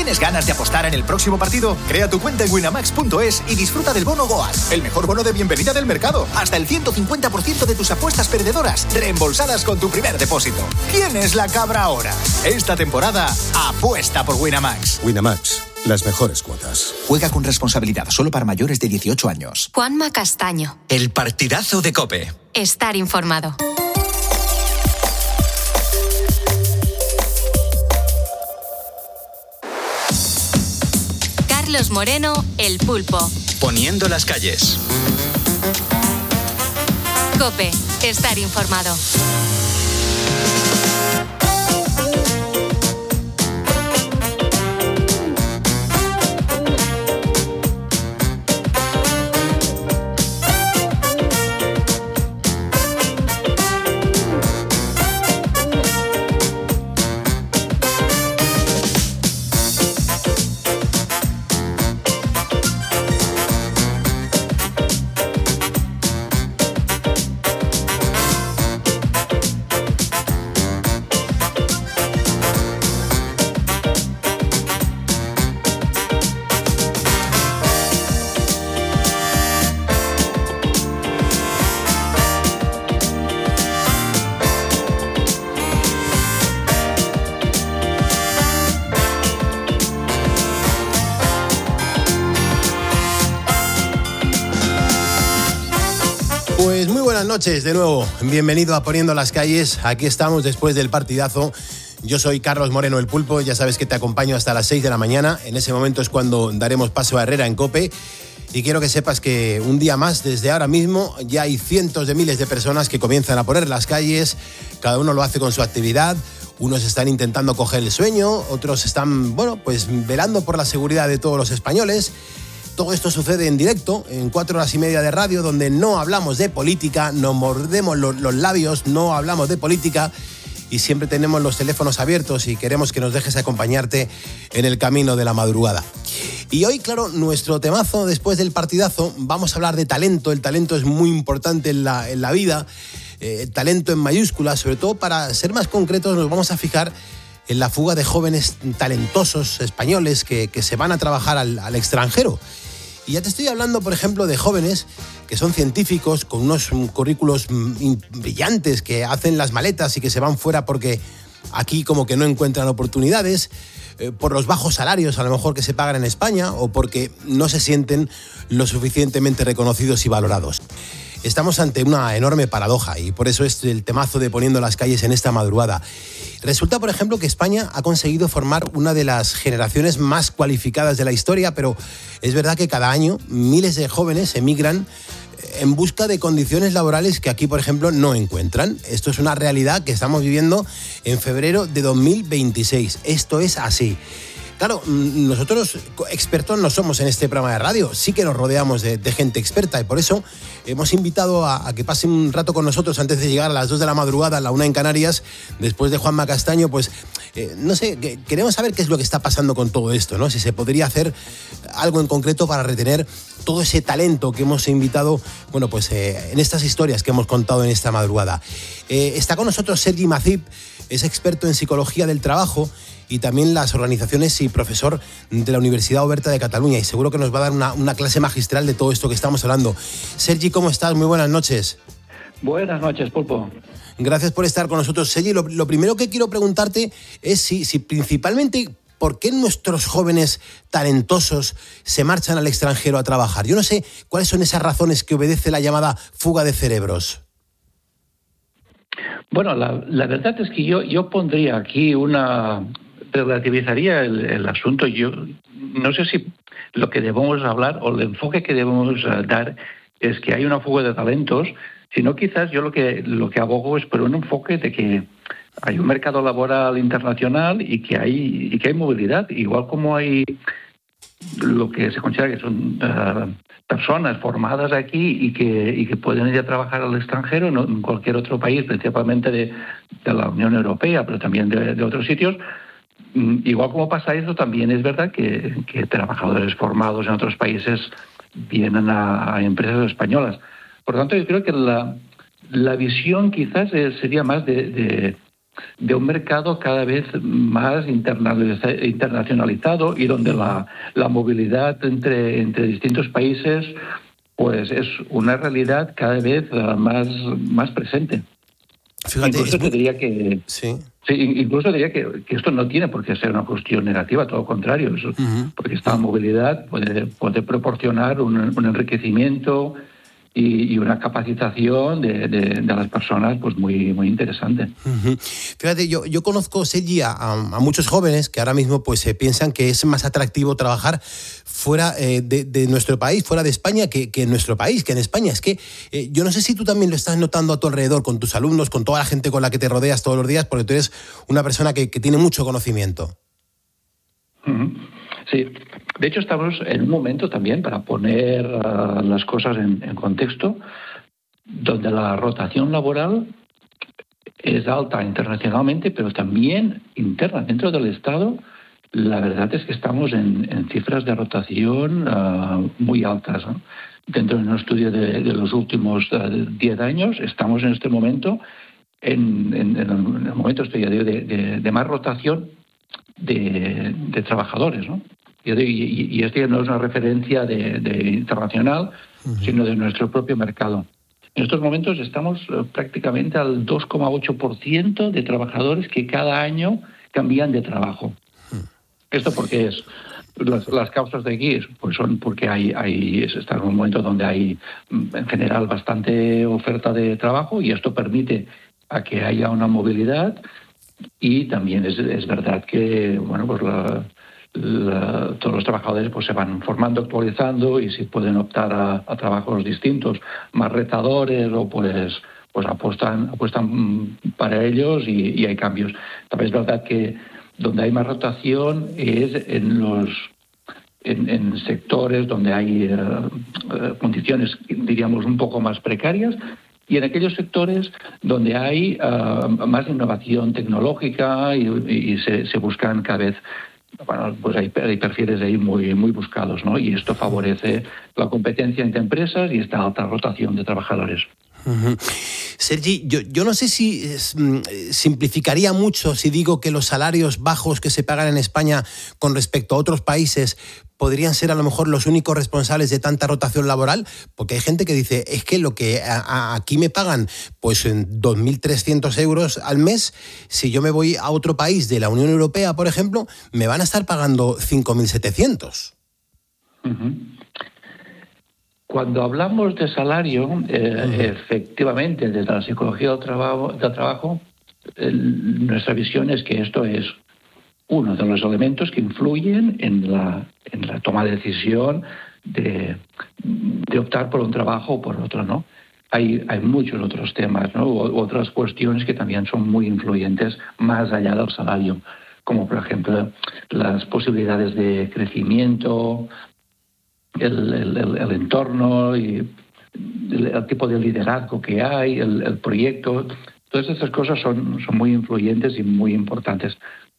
¿Tienes ganas de apostar en el próximo partido? Crea tu cuenta en winamax.es y disfruta del bono Goas, el mejor bono de bienvenida del mercado. Hasta el 150% de tus apuestas perdedoras reembolsadas con tu primer depósito. ¿Quién es la cabra ahora? Esta temporada, apuesta por Winamax. Winamax, las mejores cuotas. Juega con responsabilidad, solo para mayores de 18 años. Juanma Castaño. El partidazo de COPE. Estar informado. Carlos Moreno, El Pulpo. Poniendo las calles. COPE, estar informado. Buenas noches de nuevo, bienvenido a Poniendo las Calles. Aquí estamos después del partidazo. Yo soy Carlos Moreno, El Pulpo, ya sabes que te acompaño hasta las 6 de la mañana. En ese momento es cuando daremos paso a Herrera en COPE. Y quiero que sepas que un día más, desde ahora mismo, ya hay cientos de miles de personas que comienzan a poner las calles. Cada uno lo hace con su actividad. Unos están intentando coger el sueño, otros están, velando por la seguridad de todos los españoles. Todo esto sucede en directo, en 4 horas y media de radio, donde no hablamos de política, nos mordemos los labios, no hablamos de política y siempre tenemos los teléfonos abiertos y queremos que nos dejes acompañarte en el camino de la madrugada. Y hoy, claro, nuestro temazo después del partidazo, vamos a hablar de talento. El talento es muy importante en la vida, el talento en mayúsculas, sobre todo para ser más concretos nos vamos a fijar en la fuga de jóvenes talentosos españoles que se van a trabajar al extranjero. Y ya te estoy hablando, por ejemplo, de jóvenes que son científicos con unos currículos brillantes, que hacen las maletas y que se van fuera porque aquí como que no encuentran oportunidades, por los bajos salarios a lo mejor que se pagan en España o porque no se sienten lo suficientemente reconocidos y valorados. Estamos ante una enorme paradoja y por eso es el temazo de Poniendo las Calles en esta madrugada. Resulta, por ejemplo, que España ha conseguido formar una de las generaciones más cualificadas de la historia, pero es verdad que cada año miles de jóvenes emigran en busca de condiciones laborales que aquí, por ejemplo, no encuentran. Esto es una realidad que estamos viviendo en febrero de 2026. Esto es así. Claro, nosotros expertos no somos en este programa de radio, sí que nos rodeamos de gente experta y por eso hemos invitado a que pasen un rato con nosotros antes de llegar a las 2 de la madrugada, a la 1 en Canarias, después de Juanma Castaño, queremos saber qué es lo que está pasando con todo esto, ¿no? Si se podría hacer algo en concreto para retener todo ese talento que hemos invitado, en estas historias que hemos contado en esta madrugada. Está con nosotros Sergi Macip, es experto en psicología del trabajo y también las organizaciones y profesor de la Universidad Oberta de Cataluña y seguro que nos va a dar una clase magistral de todo esto que estamos hablando. Sergi, ¿cómo estás? Muy buenas noches. Buenas noches, Pulpo. Gracias por estar con nosotros, Sergi. Lo primero que quiero preguntarte es si principalmente, ¿por qué nuestros jóvenes talentosos se marchan al extranjero a trabajar? Yo no sé cuáles son esas razones que obedece la llamada fuga de cerebros. Bueno, la verdad es que yo pondría aquí relativizaría el asunto. Yo no sé si lo que debemos hablar o el enfoque que debemos dar es que hay una fuga de talentos, sino quizás yo lo que abogo es por un enfoque de que hay un mercado laboral internacional y que hay movilidad, igual como hay lo que se considera que son personas formadas aquí y que pueden ir a trabajar al extranjero, ¿no? En cualquier otro país, principalmente de la Unión Europea, pero también de otros sitios. Igual como pasa eso, también es verdad que trabajadores formados en otros países vienen a empresas españolas. Por lo tanto, yo creo que la visión quizás sería más de de un mercado cada vez más internacionalizado y donde la movilidad entre distintos países pues es una realidad cada vez más presente. Fíjate, incluso te diría que sí, incluso diría que esto no tiene por qué ser una cuestión negativa, todo lo contrario, porque esta movilidad puede proporcionar un enriquecimiento y una capacitación de las personas pues muy interesante. Fíjate, yo conozco, Sergi, a muchos jóvenes que ahora mismo pues piensan que es más atractivo trabajar fuera de nuestro país, fuera de España, que en nuestro país, que en España. Es que yo no sé si tú también lo estás notando a tu alrededor, con tus alumnos, con toda la gente con la que te rodeas todos los días, porque tú eres una persona que tiene mucho conocimiento. Sí, de hecho estamos en un momento también para poner las cosas en contexto, donde la rotación laboral es alta internacionalmente, pero también interna. Dentro del Estado, la verdad es que estamos en cifras de rotación muy altas, ¿no? Dentro de un estudio de los últimos 10 años, estamos en este momento en el momento de más rotación de trabajadores, ¿no? Y esto no es una referencia de internacional, sino de nuestro propio mercado. En estos momentos estamos prácticamente al 2,8% de trabajadores que cada año cambian de trabajo. ¿Esto por qué es? Las causas de aquí pues son porque está en un momento donde hay en general bastante oferta de trabajo y esto permite a que haya una movilidad y también es verdad que bueno pues todos los trabajadores pues se van formando, actualizando y si pueden optar a trabajos distintos, más retadores o pues apuestan para ellos y hay cambios. También es verdad que donde hay más rotación es en sectores donde hay condiciones, diríamos, un poco más precarias y en aquellos sectores donde hay más innovación tecnológica y se buscan cada vez. Bueno, pues hay perfiles ahí muy buscados, ¿no? Y esto favorece la competencia entre empresas y esta alta rotación de trabajadores. Sergi, yo no sé si simplificaría mucho si digo que los salarios bajos que se pagan en España con respecto a otros países podrían ser a lo mejor los únicos responsables de tanta rotación laboral, porque hay gente que dice, es que lo que aquí me pagan pues en 2.300 euros al mes, si yo me voy a otro país de la Unión Europea, por ejemplo, me van a estar pagando 5.700. Cuando hablamos de salario, efectivamente, desde la psicología del trabajo, nuestra visión es que esto es uno de los elementos que influyen en la toma de decisión de optar por un trabajo o por otro, ¿no? Hay muchos otros temas, ¿no? Otras cuestiones que también son muy influyentes más allá del salario, como por ejemplo las posibilidades de crecimiento, el entorno y el tipo de liderazgo que hay, el proyecto. Todas estas cosas son muy influyentes y muy importantes.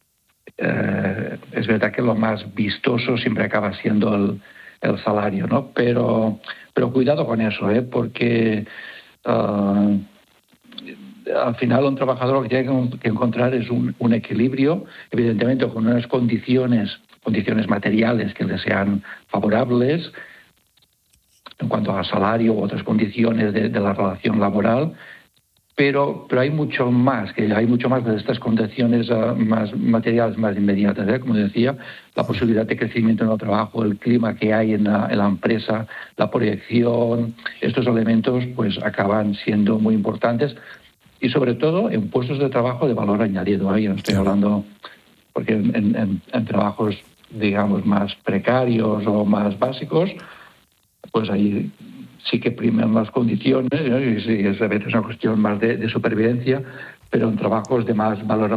Es verdad que lo más vistoso siempre acaba siendo el salario, ¿no? Pero cuidado con eso, porque al final un trabajador lo que tiene que encontrar es un equilibrio, evidentemente con unas condiciones materiales que le sean favorables en cuanto a salario u otras condiciones de la relación laboral, pero hay mucho más de estas condiciones más materiales, más inmediatas, como decía, la posibilidad de crecimiento en el trabajo, el clima que hay en la empresa, la proyección. Estos elementos pues acaban siendo muy importantes y sobre todo en puestos de trabajo de valor añadido. Ahí no estoy hablando porque en trabajos digamos más precarios o más básicos, pues ahí sí que priman las condiciones, ¿no? Y sí, es una cuestión más de supervivencia, pero en trabajos de más valor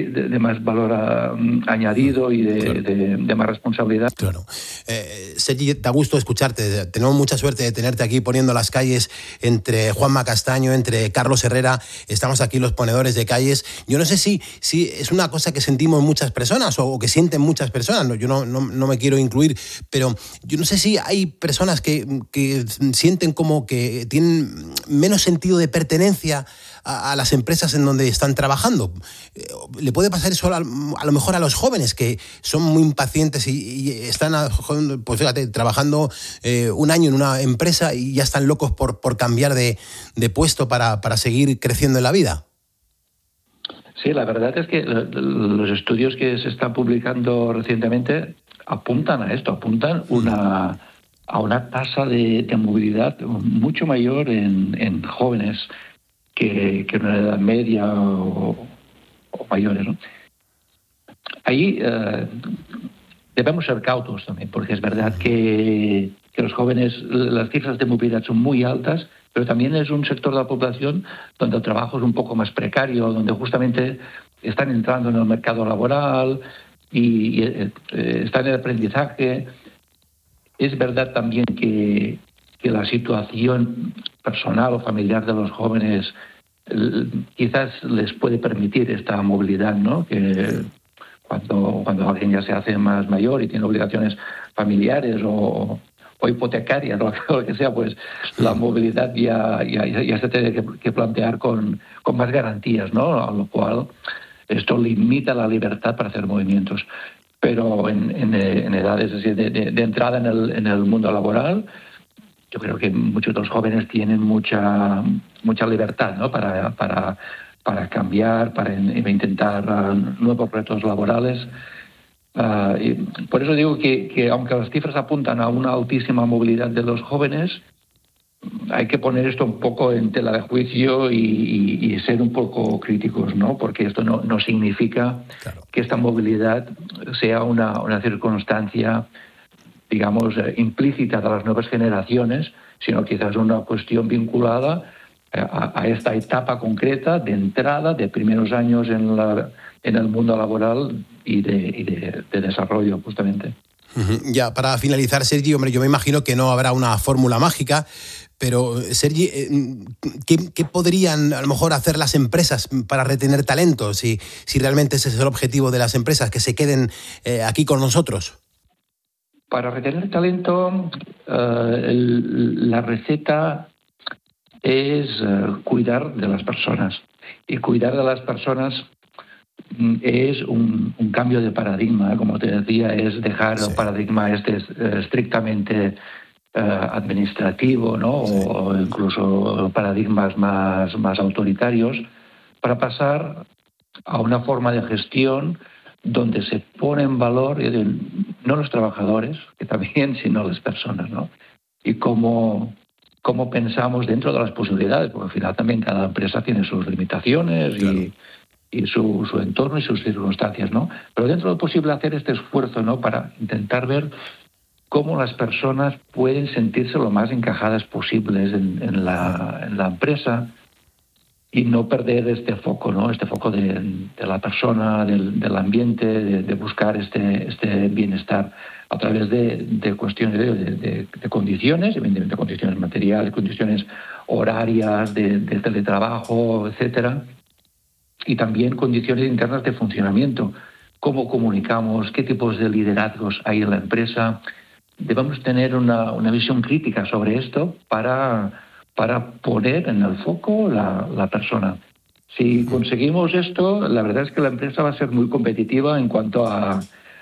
añadido y de más responsabilidad. Claro. Sergi, da gusto escucharte. Tenemos mucha suerte de tenerte aquí poniendo las calles entre Juanma Castaño, entre Carlos Herrera. Estamos aquí los ponedores de calles. Yo no sé si es una cosa que sentimos muchas personas o que sienten muchas personas. No, yo no me quiero incluir, pero yo no sé si hay personas que sienten como que tienen menos sentido de pertenencia a las empresas en donde donde están trabajando. ¿Le puede pasar eso a lo mejor a los jóvenes que son muy impacientes y están, pues fíjate, trabajando un año en una empresa y ya están locos por cambiar de puesto para seguir creciendo en la vida? Sí, la verdad es que los estudios que se están publicando recientemente apuntan a esto, apuntan a una tasa de movilidad mucho mayor en jóvenes que en una edad media o mayores, ¿no? Ahí debemos ser cautos también, porque es verdad que los jóvenes, las cifras de movilidad son muy altas, pero también es un sector de la población donde el trabajo es un poco más precario, donde justamente están entrando en el mercado laboral y están en el aprendizaje. Es verdad también que la situación personal o familiar de los jóvenes quizás les puede permitir esta movilidad, ¿no? Que cuando alguien ya se hace más mayor y tiene obligaciones familiares o hipotecarias o lo que sea, pues la movilidad ya se tiene que plantear con más garantías, ¿no? A lo cual esto limita la libertad para hacer movimientos. Pero en edades así de entrada en el mundo laboral, yo creo que muchos de los jóvenes tienen mucha libertad, ¿no? para cambiar, para intentar nuevos retos laborales. Y por eso digo que aunque las cifras apuntan a una altísima movilidad de los jóvenes, hay que poner esto un poco en tela de juicio y ser un poco críticos, ¿no? Porque esto no significa que esta movilidad sea una circunstancia, digamos, implícita de las nuevas generaciones, sino quizás una cuestión vinculada a esta etapa concreta de entrada, de primeros años en el mundo laboral y de desarrollo, justamente. Ya, para finalizar, Sergi, hombre, yo me imagino que no habrá una fórmula mágica, pero, Sergi, ¿qué podrían a lo mejor hacer las empresas para retener talento? Si realmente ese es el objetivo de las empresas, que se queden aquí con nosotros. Para retener talento, la receta es cuidar de las personas. Y cuidar de las personas es un cambio de paradigma, como te decía, es dejar el paradigma estrictamente administrativo, ¿no? Sí. O incluso paradigmas más autoritarios, para pasar a una forma de gestión donde se pone en valor no los trabajadores, que también, sino las personas, ¿no? Y cómo pensamos dentro de las posibilidades, porque al final también cada empresa tiene sus limitaciones, claro, y su entorno y sus circunstancias, ¿no? Pero dentro de lo posible hacer este esfuerzo, ¿no? Para intentar ver cómo las personas pueden sentirse lo más encajadas posibles en la empresa y no perder este foco, ¿no? Este foco de la persona, del ambiente, de buscar este bienestar a través de cuestiones de condiciones, evidentemente condiciones materiales, condiciones horarias, de teletrabajo, etcétera, y también condiciones internas de funcionamiento. Cómo comunicamos, qué tipos de liderazgos hay en la empresa. Debemos tener una visión crítica sobre esto para poner en el foco la persona. Si conseguimos esto, la verdad es que la empresa va a ser muy competitiva en cuanto a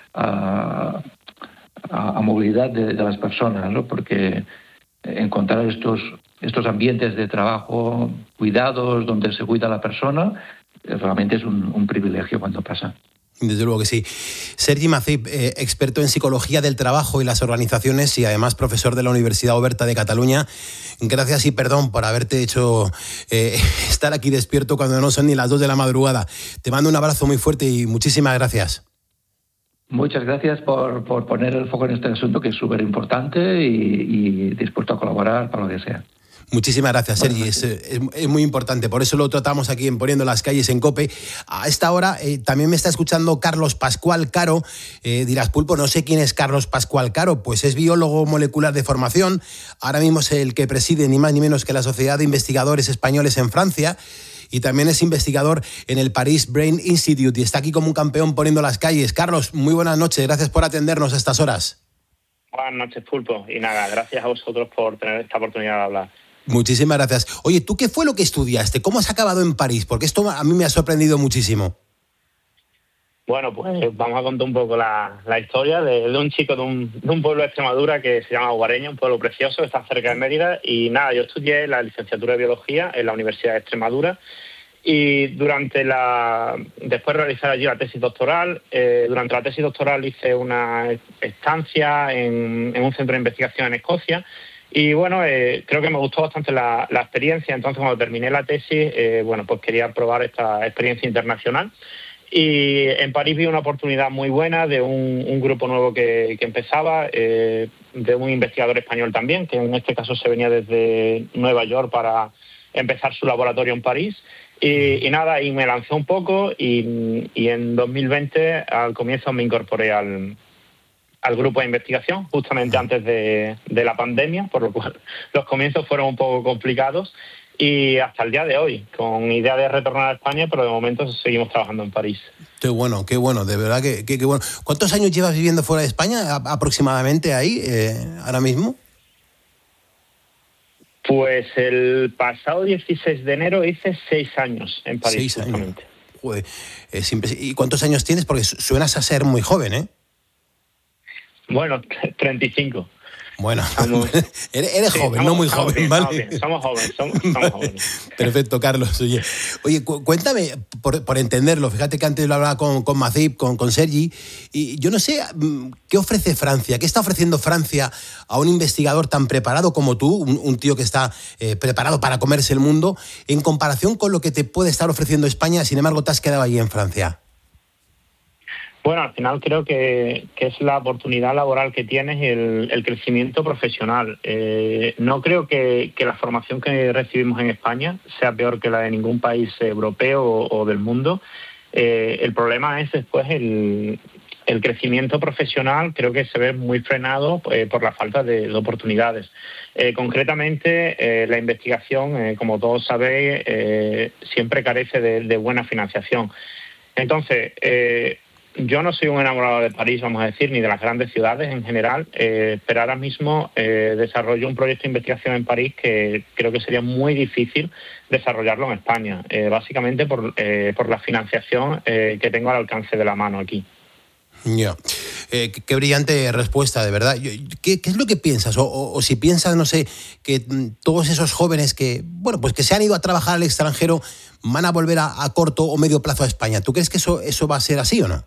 movilidad de las personas, ¿no? Porque encontrar estos ambientes de trabajo cuidados, donde se cuida a la persona, realmente es un privilegio cuando pasa. Desde luego que sí. Sergi Macip, experto en psicología del trabajo y las organizaciones y además profesor de la Universidad Oberta de Cataluña. Gracias y perdón por haberte hecho estar aquí despierto cuando no son ni las 2 de la madrugada. Te mando un abrazo muy fuerte y muchísimas gracias. Muchas gracias por poner el foco en este asunto, que es súper importante y dispuesto a colaborar para lo que sea. Muchísimas gracias, Sergi. Es muy importante. Por eso lo tratamos aquí en Poniendo las Calles en COPE. A esta hora también me está escuchando Carlos Pascual Caro. Dirás, Pulpo, no sé quién es Carlos Pascual Caro. Pues es biólogo molecular de formación. Ahora mismo es el que preside ni más ni menos que la Sociedad de Investigadores Españoles en Francia. Y también es investigador en el Paris Brain Institute. Y está aquí como un campeón poniendo las calles. Carlos, muy buenas noches. Gracias por atendernos a estas horas. Buenas noches, Pulpo. Y nada, gracias a vosotros por tener esta oportunidad de hablar. Muchísimas gracias. Oye, ¿tú qué fue lo que estudiaste? ¿Cómo has acabado en París? Porque esto a mí me ha sorprendido muchísimo. Bueno, pues vamos a contar un poco la historia de un chico de un pueblo de Extremadura que se llama Guareña, un pueblo precioso que está cerca de Mérida. Y nada, yo estudié la licenciatura de Biología en la Universidad de Extremadura y después de realizar allí la tesis doctoral, durante la tesis doctoral hice una estancia en un centro de investigación en Escocia. Y bueno, creo que me gustó bastante la experiencia. Entonces, cuando terminé la tesis, pues quería probar esta experiencia internacional. Y en París vi una oportunidad muy buena de un grupo nuevo que empezaba, de un investigador español también, que en este caso se venía desde Nueva York para empezar su laboratorio en París. Y nada, y me lancé un poco y en 2020 al comienzo me incorporé al grupo de investigación, justamente antes de la pandemia, por lo cual los comienzos fueron un poco complicados. Y hasta el día de hoy, con idea de retornar a España, pero de momento seguimos trabajando en París. Qué bueno, de verdad que bueno. ¿Cuántos años llevas viviendo fuera de España aproximadamente ahí, ahora mismo? Pues el pasado 16 de enero hice 6 años en París. 6 años. Joder, ¿y cuántos años tienes? Porque suenas a ser muy joven, ¿eh? Bueno, 35. Bueno, eres joven, no muy joven, bien, ¿vale? Somos jóvenes. Perfecto, Carlos. Oye, cuéntame, por entenderlo, fíjate que antes lo hablaba con Macip, con Sergi, y yo no sé, ¿qué ofrece Francia? ¿Qué está ofreciendo Francia a un investigador tan preparado como tú, un tío que está preparado para comerse el mundo, en comparación con lo que te puede estar ofreciendo España? Sin embargo, te has quedado allí en Francia. Bueno, al final creo que es la oportunidad laboral que tienes y el crecimiento profesional. No creo que la formación que recibimos en España sea peor que la de ningún país europeo o del mundo. El problema es después el crecimiento profesional. Creo que se ve muy frenado por la falta de oportunidades. Concretamente, la investigación, como todos sabéis, siempre carece de buena financiación. Entonces, yo no soy un enamorado de París, vamos a decir, ni de las grandes ciudades en general, pero ahora mismo desarrollo un proyecto de investigación en París que creo que sería muy difícil desarrollarlo en España, básicamente por la financiación que tengo al alcance de la mano aquí. Ya. Qué brillante respuesta, de verdad. ¿Qué es lo que piensas? O si piensas, no sé, que todos esos jóvenes que se han ido a trabajar al extranjero van a volver a corto o medio plazo a España. ¿Tú crees que eso va a ser así o no?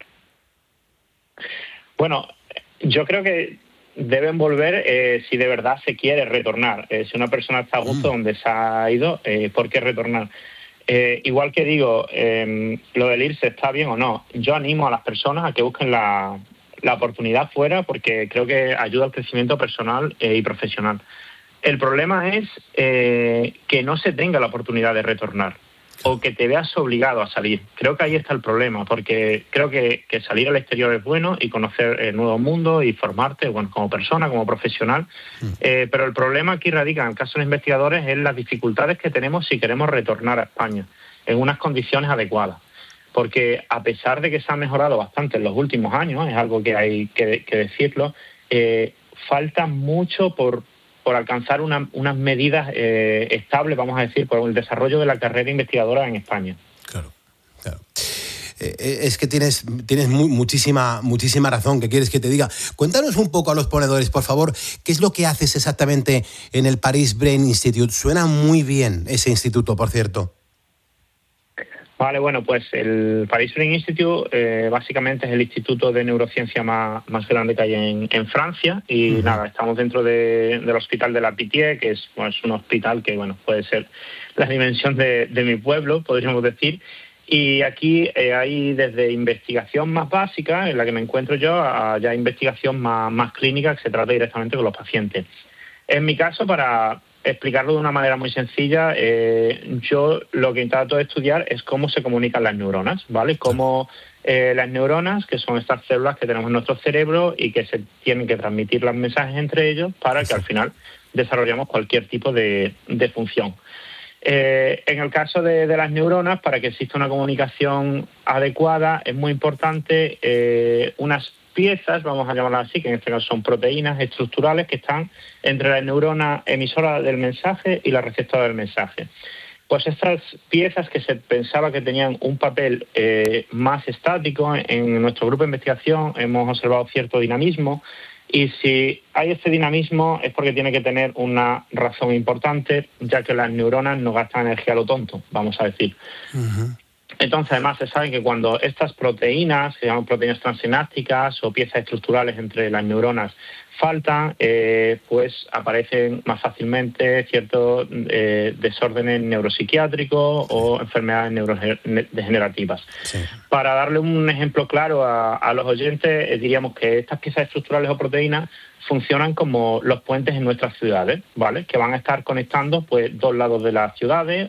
Bueno, yo creo que deben volver si de verdad se quiere retornar. Si una persona está a gusto donde se ha ido, ¿por qué retornar? Igual que digo, lo del irse está bien o no. Yo animo a las personas a que busquen la oportunidad fuera porque creo que ayuda al crecimiento personal y profesional. El problema es que no se tenga la oportunidad de retornar o que te veas obligado a salir. Creo que ahí está el problema, porque creo que salir al exterior es bueno y conocer el nuevo mundo y formarte, bueno, como persona, como profesional. Pero el problema aquí radica, en el caso de los investigadores, es las dificultades que tenemos si queremos retornar a España en unas condiciones adecuadas. Porque a pesar de que se ha mejorado bastante en los últimos años, es algo que hay que decirlo, falta mucho por alcanzar unas medidas estables, vamos a decir, por el desarrollo de la carrera investigadora en España. Claro. Es que tienes muchísima razón. ¿Qué quieres que te diga? Cuéntanos un poco a los ponedores, por favor, ¿qué es lo que haces exactamente en el Paris Brain Institute? Suena muy bien ese instituto, por cierto. Vale, bueno, pues el Paris Brain Institute básicamente es el instituto de neurociencia más grande que hay en Francia y nada, estamos dentro del hospital de la Pitié, que es un hospital que puede ser la dimensión de mi pueblo, podríamos decir, y aquí hay desde investigación más básica, en la que me encuentro yo, a ya investigación más clínica que se trata directamente con los pacientes. En mi caso, para explicarlo de una manera muy sencilla, yo lo que intento estudiar es cómo se comunican las neuronas, ¿vale? Cómo las neuronas, que son estas células que tenemos en nuestro cerebro y que se tienen que transmitir los mensajes entre ellos para que al final desarrollemos cualquier tipo de función. En el caso de las neuronas, para que exista una comunicación adecuada, es muy importante unas piezas, vamos a llamarlas así, que en este caso son proteínas estructurales que están entre la neurona emisora del mensaje y la receptora del mensaje. Pues estas piezas que se pensaba que tenían un papel más estático, en nuestro grupo de investigación hemos observado cierto dinamismo, y si hay este dinamismo es porque tiene que tener una razón importante, ya que las neuronas no gastan energía a lo tonto, vamos a decir. Uh-huh. Entonces, además, se sabe que cuando estas proteínas, se llaman proteínas transinápticas o piezas estructurales entre las neuronas, faltan, pues aparecen más fácilmente ciertos desórdenes neuropsiquiátricos o enfermedades neurodegenerativas. Sí. Para darle un ejemplo claro a los oyentes, diríamos que estas piezas estructurales o proteínas funcionan como los puentes en nuestras ciudades, ¿vale? Que van a estar conectando pues dos lados de las ciudades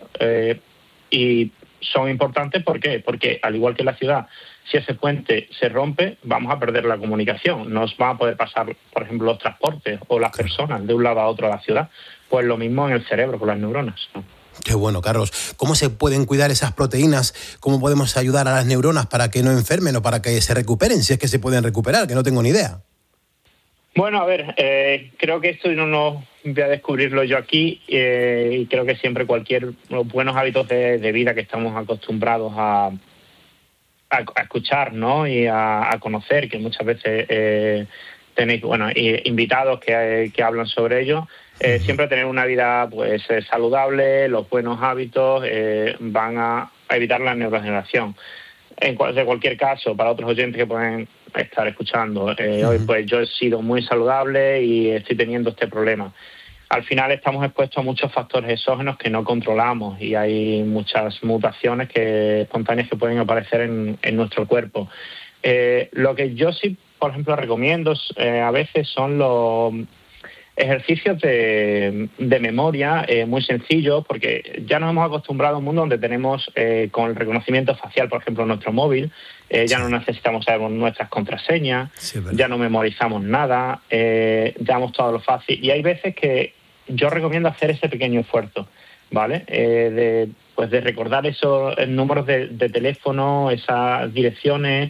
y son importantes. ¿Por qué? Porque al igual que en la ciudad, si ese puente se rompe, vamos a perder la comunicación. No van a poder pasar, por ejemplo, los transportes o las personas de un lado a otro de la ciudad. Pues lo mismo en el cerebro con las neuronas, ¿no? Qué bueno, Carlos. ¿Cómo se pueden cuidar esas proteínas? ¿Cómo podemos ayudar a las neuronas para que no enfermen o para que se recuperen? Si es que se pueden recuperar, que no tengo ni idea. Bueno, a ver, creo que esto no voy a descubrirlo yo aquí y creo que siempre los buenos hábitos de vida que estamos acostumbrados a escuchar, ¿no? Y a conocer, que muchas veces tenéis invitados que hablan sobre ello. Siempre tener una vida pues saludable, los buenos hábitos van a evitar la neurodegeneración. De cualquier caso, para otros oyentes que pueden estar escuchando, hoy pues yo he sido muy saludable y estoy teniendo este problema. Al final estamos expuestos a muchos factores exógenos que no controlamos y hay muchas mutaciones espontáneas que pueden aparecer en nuestro cuerpo. Lo que yo sí, por ejemplo, recomiendo a veces son los ejercicios de memoria muy sencillos, porque ya nos hemos acostumbrado a un mundo donde tenemos con el reconocimiento facial, por ejemplo, nuestro móvil, ya no necesitamos saber nuestras contraseñas, sí, ya no memorizamos nada, damos todo lo fácil. Y hay veces que yo recomiendo hacer ese pequeño esfuerzo, ¿vale? De recordar esos números de teléfono, esas direcciones,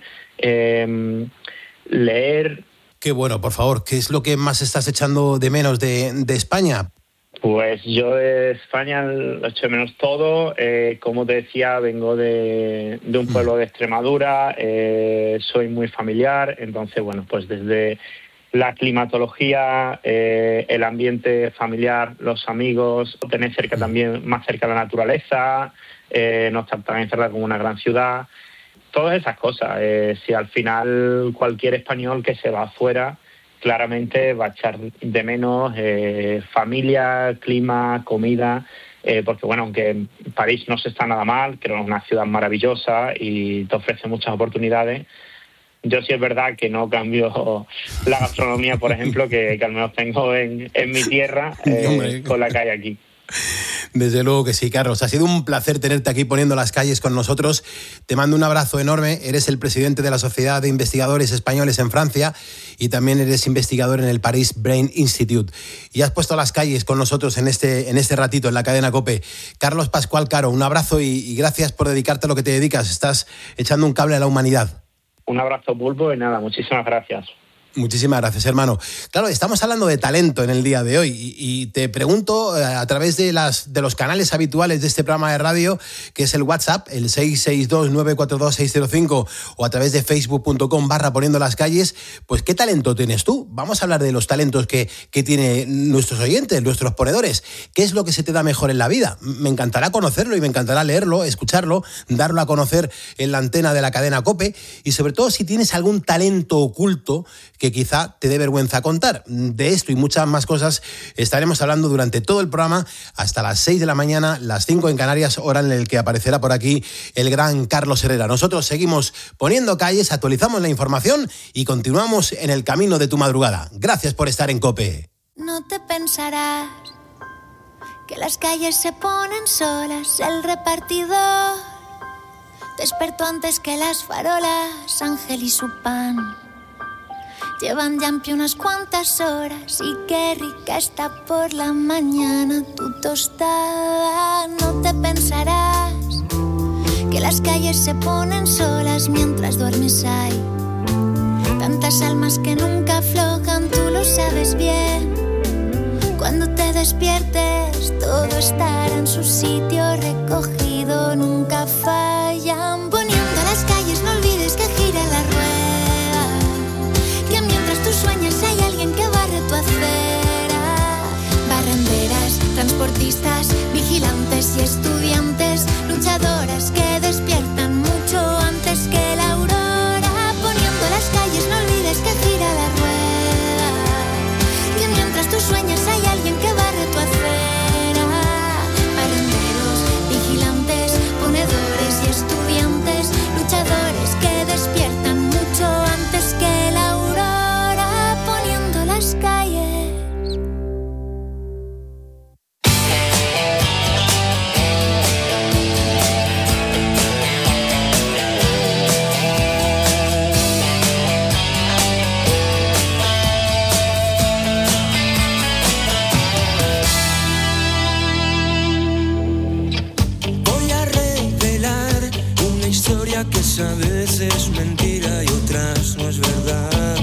leer. Qué bueno, por favor, ¿qué es lo que más estás echando de menos de España? Pues yo de España lo echo de menos todo. Como te decía, vengo de un pueblo de Extremadura, soy muy familiar, entonces, bueno, pues desde la climatología, el ambiente familiar, los amigos, tener más cerca la naturaleza, no estar tan encerrado como una gran ciudad. Todas esas cosas. Si al final cualquier español que se va afuera claramente va a echar de menos familia, clima, comida, porque bueno, aunque París no se está nada mal, creo que es una ciudad maravillosa y te ofrece muchas oportunidades. Yo sí es verdad que no cambio la gastronomía, por ejemplo, que al menos tengo en mi tierra con la que hay aquí. Desde luego que sí, Carlos. Ha sido un placer tenerte aquí poniendo las calles con nosotros. Te mando un abrazo enorme. Eres el presidente de la Sociedad de Investigadores Españoles en Francia y también eres investigador en el Paris Brain Institute. Y has puesto las calles con nosotros en este ratito en la cadena COPE. Carlos Pascual Caro, un abrazo y gracias por dedicarte a lo que te dedicas. Estás echando un cable a la humanidad. Un abrazo, Pulpo, y nada, muchísimas gracias. Muchísimas gracias, hermano. Claro, estamos hablando de talento en el día de hoy y te pregunto a través de los canales habituales de este programa de radio, que es el WhatsApp, el 662-942-605 o a través de facebook.com/poniendo las calles, pues ¿qué talento tienes tú? Vamos a hablar de los talentos que tienen nuestros oyentes, nuestros ponedores. ¿Qué es lo que se te da mejor en la vida? Me encantará conocerlo y me encantará leerlo, escucharlo, darlo a conocer en la antena de la cadena COPE y sobre todo si tienes algún talento oculto que quizá te dé vergüenza contar. De esto y muchas más cosas estaremos hablando durante todo el programa hasta las 6 de la mañana, las 5 en Canarias, hora en el que aparecerá por aquí el gran Carlos Herrera. Nosotros seguimos poniendo calles, actualizamos la información y continuamos en el camino de tu madrugada. Gracias por estar en COPE. No te pensarás que las calles se ponen solas, el repartidor despertó antes que las farolas, Ángel y su pan llevan ya en pie unas cuantas horas y qué rica está por la mañana tu tostada. No te pensarás que las calles se ponen solas mientras duermes ahí. Tantas almas que nunca aflojan, tú lo sabes bien. Cuando te despiertes, todo estará en su sitio recogido, nunca fallan. Poniendo las calles, no olvides que gira la rueda, que mientras tú sueñas hay alguien que barre tu acera. Barrenderas, transportistas, vigilantes y estudiantes, luchadoras que despiertan mucho antes que la aurora. Poniendo las calles, no olvides que gira la rueda, que mientras tú sueñas hay alguien que barre tu acera. Barrenderos, vigilantes, ponedores y estudiantes, luchadores que despiertan mucho antes que la aurora. Poniendo las calles. Que a veces es mentira y otras no es verdad.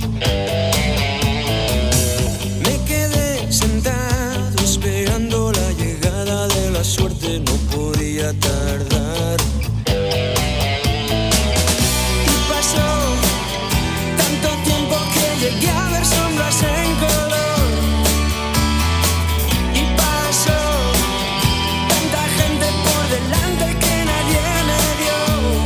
Me quedé sentado esperando la llegada de la suerte, no podía tardar. Y pasó tanto tiempo que llegué a ver sombras en color. Y pasó tanta gente por delante que nadie me dio.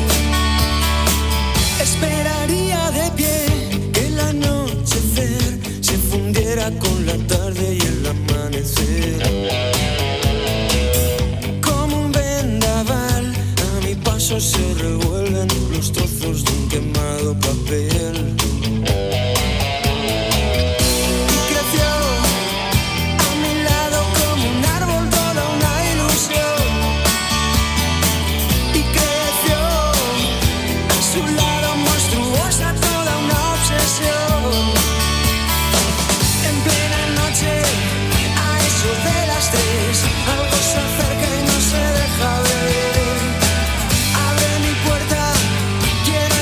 Esperaría de pie que el anochecer se fundiera con la tarde y el amanecer. Como un vendaval, a mi paso se revuelven los trozos de un quemado papel. Y creció a mi lado como un árbol toda una ilusión. Y creció a su lado monstruosa toda una obsesión. En plena noche, a eso de las 3, algo se acerca y no se deja ver. Abre mi puerta, quiero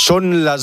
Son las